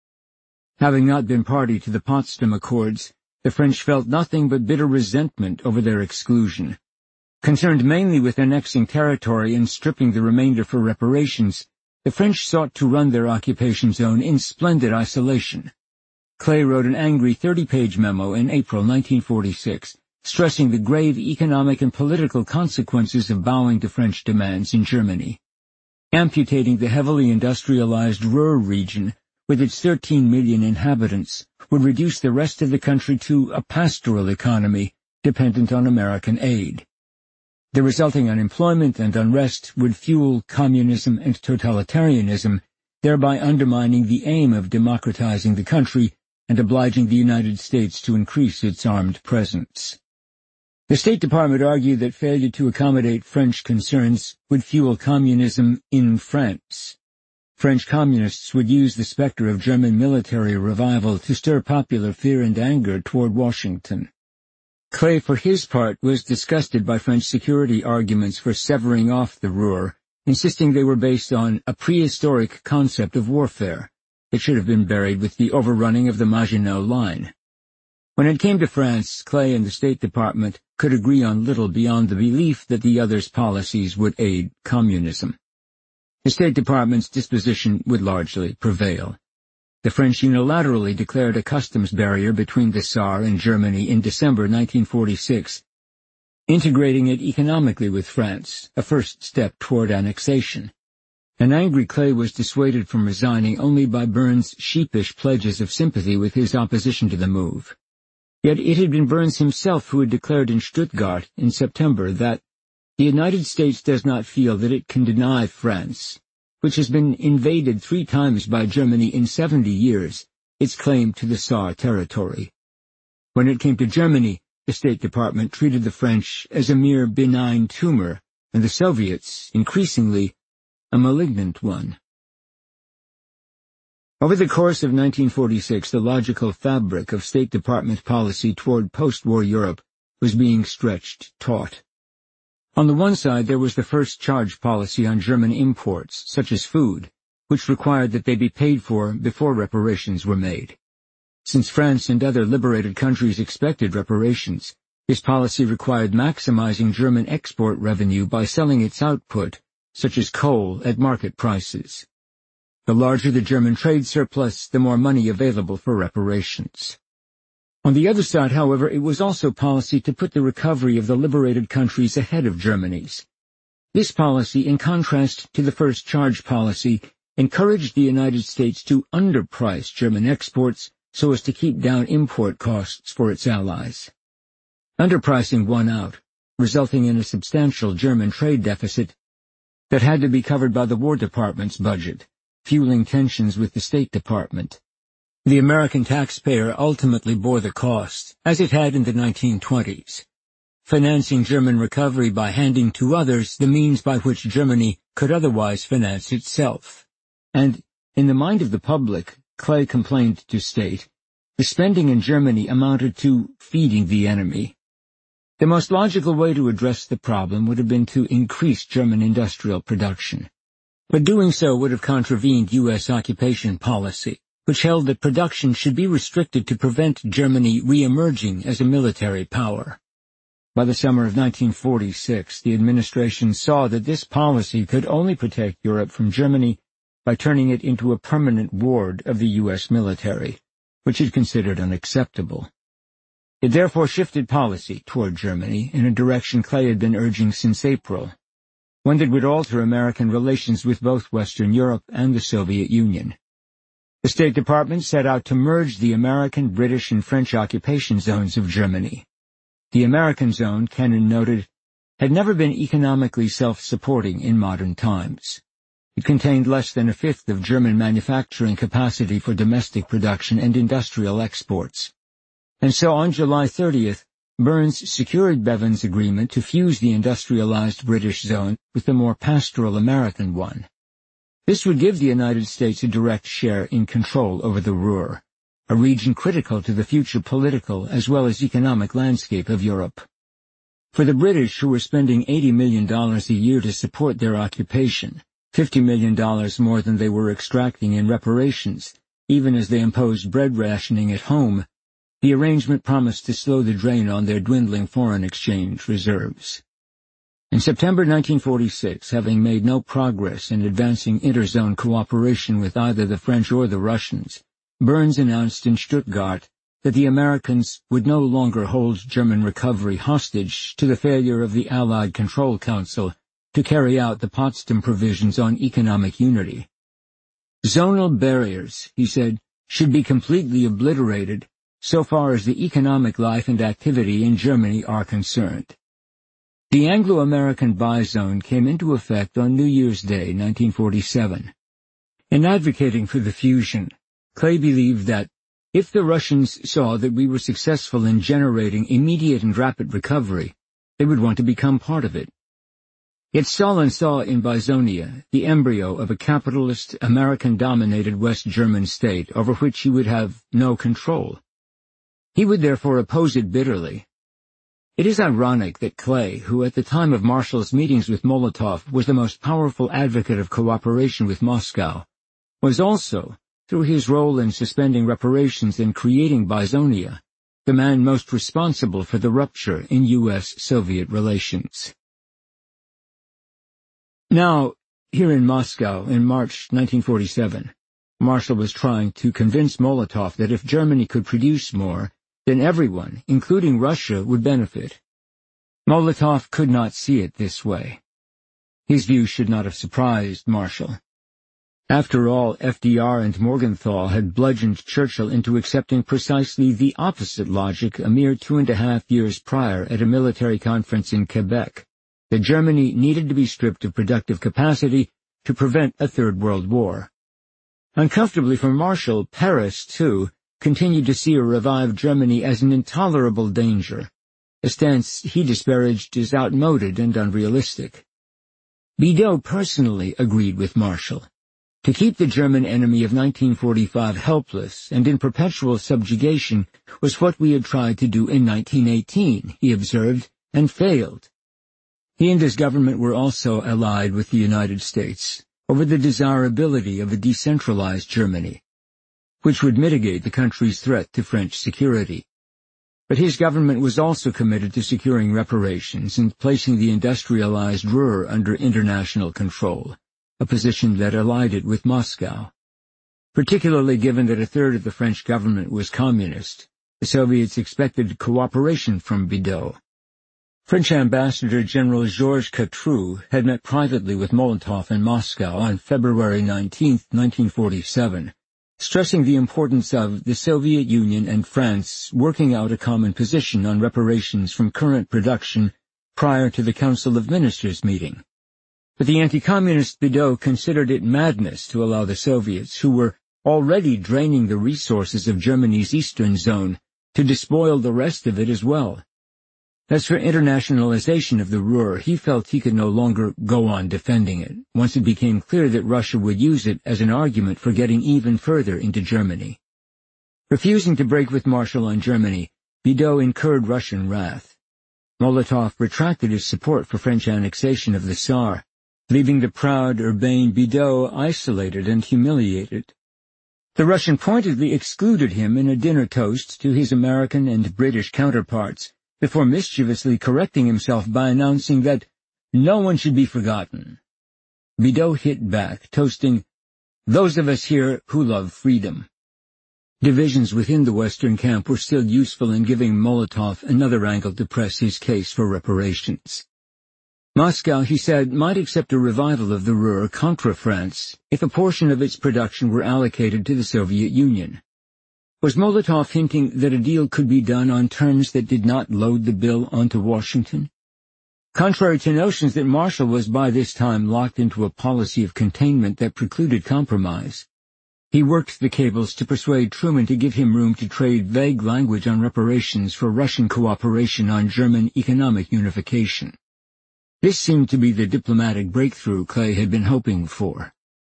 Having not been party to the Potsdam Accords, the French felt nothing but bitter resentment over their exclusion. Concerned mainly with annexing territory and stripping the remainder for reparations, the French sought to run their occupation zone in splendid isolation. Clay wrote an angry thirty-page memo in April nineteen forty-six, stressing the grave economic and political consequences of bowing to French demands in Germany. Amputating the heavily industrialized Ruhr region, with its thirteen million inhabitants, would reduce the rest of the country to a pastoral economy dependent on American aid. The resulting unemployment and unrest would fuel communism and totalitarianism, thereby undermining the aim of democratizing the country and obliging the United States to increase its armed presence. The State Department argued that failure to accommodate French concerns would fuel communism in France. French communists would use the specter of German military revival to stir popular fear and anger toward Washington. Clay, for his part, was disgusted by French security arguments for severing off the Ruhr, insisting they were based on a prehistoric concept of warfare. It should have been buried with the overrunning of the Maginot Line. When it came to France, Clay and the State Department could agree on little beyond the belief that the other's policies would aid communism. The State Department's disposition would largely prevail. The French unilaterally declared a customs barrier between the Saar and Germany in December nineteen forty-six, integrating it economically with France, a first step toward annexation. An angry Clay was dissuaded from resigning only by Burns' sheepish pledges of sympathy with his opposition to the move. Yet it had been Burns himself who had declared in Stuttgart in September that the United States does not feel that it can deny France, which has been invaded three times by Germany in seventy years, its claim to the Saar territory. When it came to Germany, the State Department treated the French as a mere benign tumor, and the Soviets, increasingly, a malignant one. Over the course of nineteen forty-six, the logical fabric of State Department policy toward post-war Europe was being stretched taut. On the one side, there was the first charge policy on German imports, such as food, which required that they be paid for before reparations were made. Since France and other liberated countries expected reparations, this policy required maximizing German export revenue by selling its output, such as coal, at market prices. The larger the German trade surplus, the more money available for reparations. On the other side, however, it was also policy to put the recovery of the liberated countries ahead of Germany's. This policy, in contrast to the first charge policy, encouraged the United States to underprice German exports so as to keep down import costs for its allies. Underpricing won out, resulting in a substantial German trade deficit that had to be covered by the War Department's budget, fueling tensions with the State Department. The American taxpayer ultimately bore the cost, as it had in the nineteen twenties, financing German recovery by handing to others the means by which Germany could otherwise finance itself. And, in the mind of the public, Clay complained to state, the spending in Germany amounted to feeding the enemy. The most logical way to address the problem would have been to increase German industrial production. But doing so would have contravened U S occupation policy, which held that production should be restricted to prevent Germany re-emerging as a military power. By the summer of nineteen forty-six, the administration saw that this policy could only protect Europe from Germany by turning it into a permanent ward of the U S military, which it considered unacceptable. It therefore shifted policy toward Germany in a direction Clay had been urging since April, one that would alter American relations with both Western Europe and the Soviet Union. The State Department set out to merge the American, British, and French occupation zones of Germany. The American zone, Kennan noted, had never been economically self-supporting in modern times. It contained less than a fifth of German manufacturing capacity for domestic production and industrial exports. And so on July thirtieth, Burns secured Bevan's agreement to fuse the industrialized British zone with the more pastoral American one. This would give the United States a direct share in control over the Ruhr, a region critical to the future political as well as economic landscape of Europe. For the British, who were spending eighty million dollars a year to support their occupation, fifty million dollars more than they were extracting in reparations, even as they imposed bread rationing at home, the arrangement promised to slow the drain on their dwindling foreign exchange reserves. In September nineteen forty-six, having made no progress in advancing interzone cooperation with either the French or the Russians, Burns announced in Stuttgart that the Americans would no longer hold German recovery hostage to the failure of the Allied Control Council to carry out the Potsdam provisions on economic unity. Zonal barriers, he said, should be completely obliterated so far as the economic life and activity in Germany are concerned. The Anglo-American bizone came into effect on New Year's Day, nineteen forty-seven. In advocating for the fusion, Clay believed that if the Russians saw that we were successful in generating immediate and rapid recovery, they would want to become part of it. Yet Stalin saw in Bizonia the embryo of a capitalist, American-dominated West German state over which he would have no control. He would therefore oppose it bitterly. It is ironic that Clay, who at the time of Marshall's meetings with Molotov was the most powerful advocate of cooperation with Moscow, was also, through his role in suspending reparations and creating Bizonia, the man most responsible for the rupture in U S Soviet relations. Now, here in Moscow, in March nineteen forty-seven, Marshall was trying to convince Molotov that if Germany could produce more, then everyone, including Russia, would benefit. Molotov could not see it this way. His view should not have surprised Marshall. After all, F D R and Morgenthau had bludgeoned Churchill into accepting precisely the opposite logic a mere two and a half years prior at a military conference in Quebec, that Germany needed to be stripped of productive capacity to prevent a Third World War. Uncomfortably for Marshall, Paris, too, continued to see a revived Germany as an intolerable danger, a stance he disparaged as outmoded and unrealistic. Bidault personally agreed with Marshall. To keep the German enemy of nineteen forty-five helpless and in perpetual subjugation was what we had tried to do in nineteen eighteen, he observed, and failed. He and his government were also allied with the United States over the desirability of a decentralized Germany, which would mitigate the country's threat to French security. But his government was also committed to securing reparations and placing the industrialized Ruhr under international control, a position that allied it with Moscow. Particularly given that a third of the French government was communist, the Soviets expected cooperation from Bidault. French Ambassador General Georges Catroux had met privately with Molotov in Moscow on February nineteenth, nineteen forty-seven, stressing the importance of the Soviet Union and France working out a common position on reparations from current production prior to the Council of Ministers meeting. But the anti-communist Bidault considered it madness to allow the Soviets, who were already draining the resources of Germany's eastern zone, to despoil the rest of it as well. As for internationalization of the Ruhr, he felt he could no longer go on defending it, once it became clear that Russia would use it as an argument for getting even further into Germany. Refusing to break with Marshall on Germany, Bidault incurred Russian wrath. Molotov retracted his support for French annexation of the Saar, leaving the proud, urbane Bidault isolated and humiliated. The Russian pointedly excluded him in a dinner toast to his American and British counterparts, before mischievously correcting himself by announcing that no one should be forgotten. Bidault hit back, toasting, "Those of us here who love freedom." Divisions within the Western camp were still useful in giving Molotov another angle to press his case for reparations. Moscow, he said, might accept a revival of the Ruhr contra France if a portion of its production were allocated to the Soviet Union. Was Molotov hinting that a deal could be done on terms that did not load the bill onto Washington? Contrary to notions that Marshall was by this time locked into a policy of containment that precluded compromise, he worked the cables to persuade Truman to give him room to trade vague language on reparations for Russian cooperation on German economic unification. This seemed to be the diplomatic breakthrough Clay had been hoping for.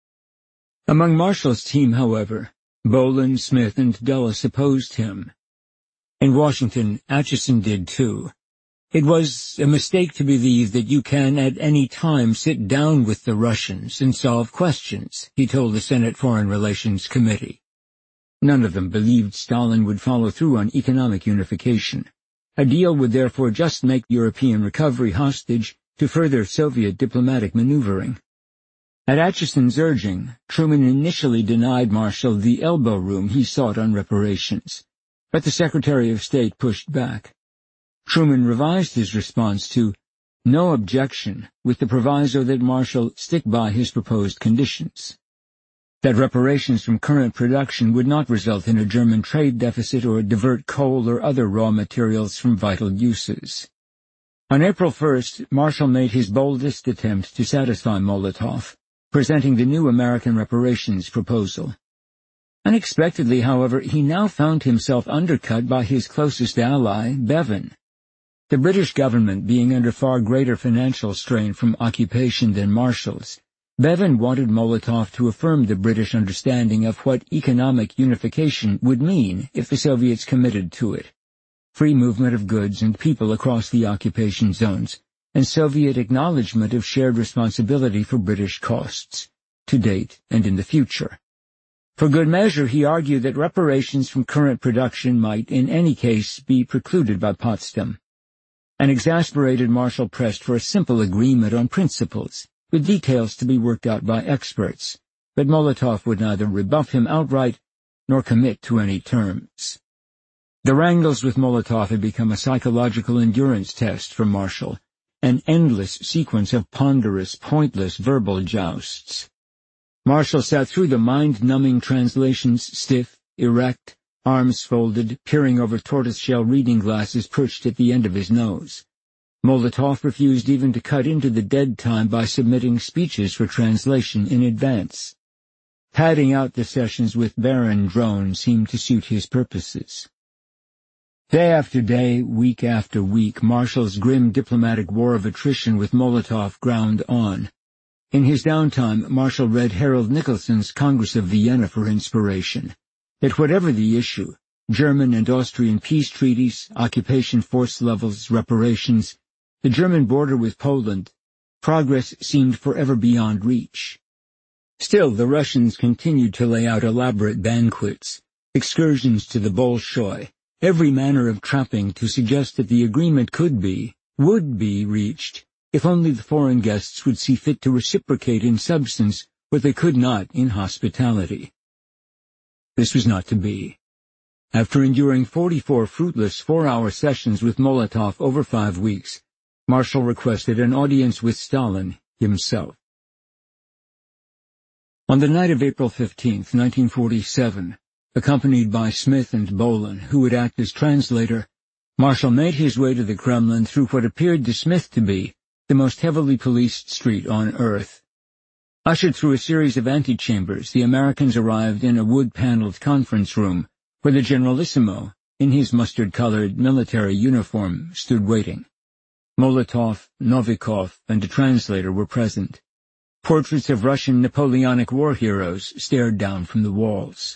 Among Marshall's team, however, Boland, Smith, and Dulles opposed him. In Washington, Acheson did too. It was a mistake to believe that you can at any time sit down with the Russians and solve questions, he told the Senate Foreign Relations Committee. None of them believed Stalin would follow through on economic unification. A deal would therefore just make European recovery hostage to further Soviet diplomatic maneuvering. At Acheson's urging, Truman initially denied Marshall the elbow room he sought on reparations, but the Secretary of State pushed back. Truman revised his response to no objection, with the proviso that Marshall stick by his proposed conditions, that reparations from current production would not result in a German trade deficit or divert coal or other raw materials from vital uses. On April first, Marshall made his boldest attempt to satisfy Molotov, presenting the new American reparations proposal. Unexpectedly, however, he now found himself undercut by his closest ally, Bevin. The British government being under far greater financial strain from occupation than Marshall's, Bevin wanted Molotov to affirm the British understanding of what economic unification would mean if the Soviets committed to it: free movement of goods and people across the occupation zones, and Soviet acknowledgement of shared responsibility for British costs, to date and in the future. For good measure, he argued that reparations from current production might, in any case, be precluded by Potsdam. An exasperated Marshall pressed for a simple agreement on principles, with details to be worked out by experts, but Molotov would neither rebuff him outright nor commit to any terms. The wrangles with Molotov had become a psychological endurance test for Marshall, an endless sequence of ponderous, pointless verbal jousts. Marshall sat through the mind-numbing translations, stiff, erect, arms folded, peering over tortoiseshell reading glasses perched at the end of his nose. Molotov refused even to cut into the dead time by submitting speeches for translation in advance. Padding out the sessions with barren drone seemed to suit his purposes. Day after day, week after week, Marshall's grim diplomatic war of attrition with Molotov ground on. In his downtime, Marshall read Harold Nicholson's Congress of Vienna for inspiration. That whatever the issue, German and Austrian peace treaties, occupation force levels, reparations, the German border with Poland, progress seemed forever beyond reach. Still, the Russians continued to lay out elaborate banquets, excursions to the Bolshoi, every manner of trapping to suggest that the agreement could be, would be reached, if only the foreign guests would see fit to reciprocate in substance what they could not in hospitality. This was not to be. After enduring forty-four fruitless four-hour sessions with Molotov over five weeks, Marshall requested an audience with Stalin himself. On the night of April fifteenth, nineteen forty-seven, accompanied by Smith and Bolin, who would act as translator, Marshall made his way to the Kremlin through what appeared to Smith to be the most heavily policed street on earth. Ushered through a series of antechambers, the Americans arrived in a wood-paneled conference room where the Generalissimo, in his mustard-colored military uniform, stood waiting. Molotov, Novikov, and a translator were present. Portraits of Russian Napoleonic war heroes stared down from the walls.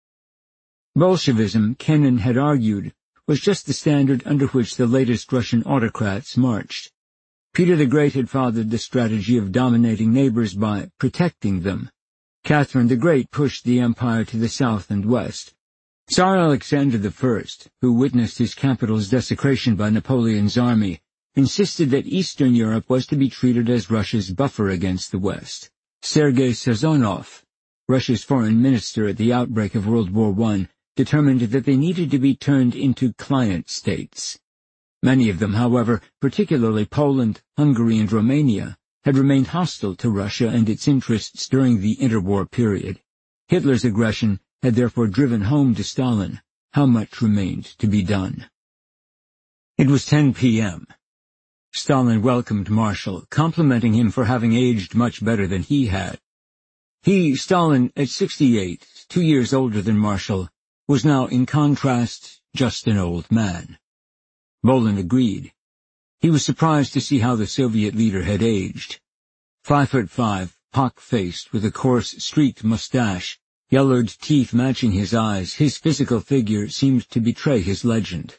Bolshevism, Kennan had argued, was just the standard under which the latest Russian autocrats marched. Peter the Great had fathered the strategy of dominating neighbors by protecting them. Catherine the Great pushed the empire to the south and west. Tsar Alexander the First, who witnessed his capital's desecration by Napoleon's army, insisted that Eastern Europe was to be treated as Russia's buffer against the West. Sergei Sazonov, Russia's foreign minister at the outbreak of World War One, determined that they needed to be turned into client states. Many of them, however, particularly Poland, Hungary, and Romania, had remained hostile to Russia and its interests during the interwar period. Hitler's aggression had therefore driven home to Stalin how much remained to be done. It was ten p m Stalin welcomed Marshall, complimenting him for having aged much better than he had. He, Stalin, at sixty-eight, two years older than Marshall, was now, in contrast, just an old man. Bolin agreed. He was surprised to see how the Soviet leader had aged. Five foot five, pock-faced, with a coarse, streaked mustache, yellowed teeth matching his eyes, his physical figure seemed to betray his legend.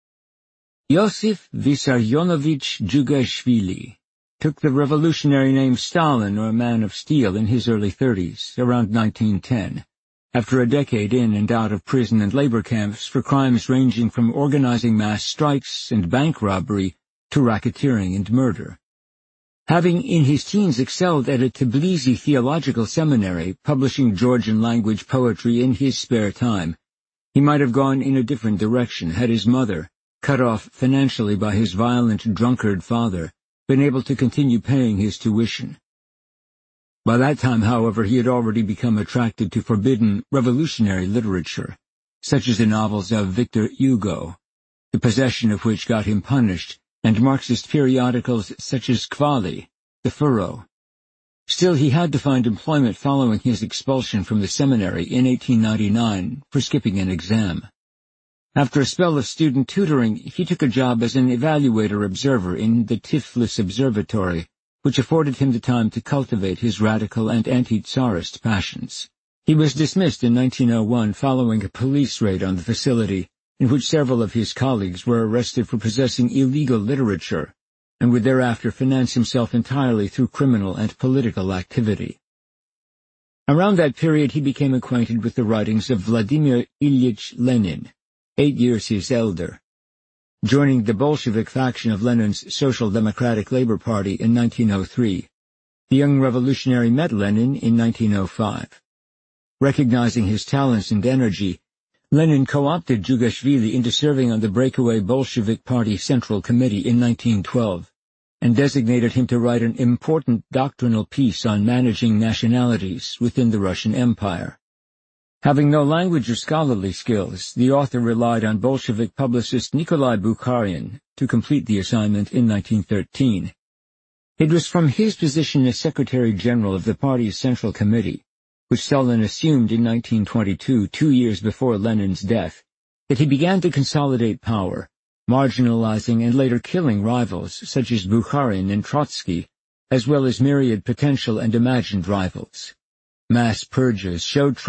Yosif Vissarionovich Djugashvili took the revolutionary name Stalin, or Man of Steel, in his early thirties, around nineteen ten. After a decade in and out of prison and labor camps for crimes ranging from organizing mass strikes and bank robbery to racketeering and murder. Having in his teens excelled at a Tbilisi theological seminary, publishing Georgian-language poetry in his spare time, he might have gone in a different direction had his mother, cut off financially by his violent drunkard father, been able to continue paying his tuition. By that time, however, he had already become attracted to forbidden revolutionary literature, such as the novels of Victor Hugo, the possession of which got him punished, and Marxist periodicals such as Kvali, The Furrow. Still, he had to find employment following his expulsion from the seminary in eighteen ninety-nine for skipping an exam. After a spell of student tutoring, he took a job as an evaluator observer in the Tiflis Observatory, which afforded him the time to cultivate his radical and anti-Tsarist passions. He was dismissed in nineteen oh one following a police raid on the facility, in which several of his colleagues were arrested for possessing illegal literature, and would thereafter finance himself entirely through criminal and political activity. Around that period he became acquainted with the writings of Vladimir Ilyich Lenin, eight years his elder. Joining the Bolshevik faction of Lenin's Social Democratic Labor Party in nineteen oh three, the young revolutionary met Lenin in nineteen oh five. Recognizing his talents and energy, Lenin co-opted Djugashvili into serving on the breakaway Bolshevik Party Central Committee in nineteen twelve, and designated him to write an important doctrinal piece on managing nationalities within the Russian Empire. Having no language or scholarly skills, the author relied on Bolshevik publicist Nikolai Bukharin to complete the assignment in nineteen thirteen. It was from his position as Secretary-General of the party's Central Committee, which Stalin assumed in nineteen twenty-two, two years before Lenin's death, that he began to consolidate power, marginalizing and later killing rivals such as Bukharin and Trotsky, as well as myriad potential and imagined rivals. Mass purges showed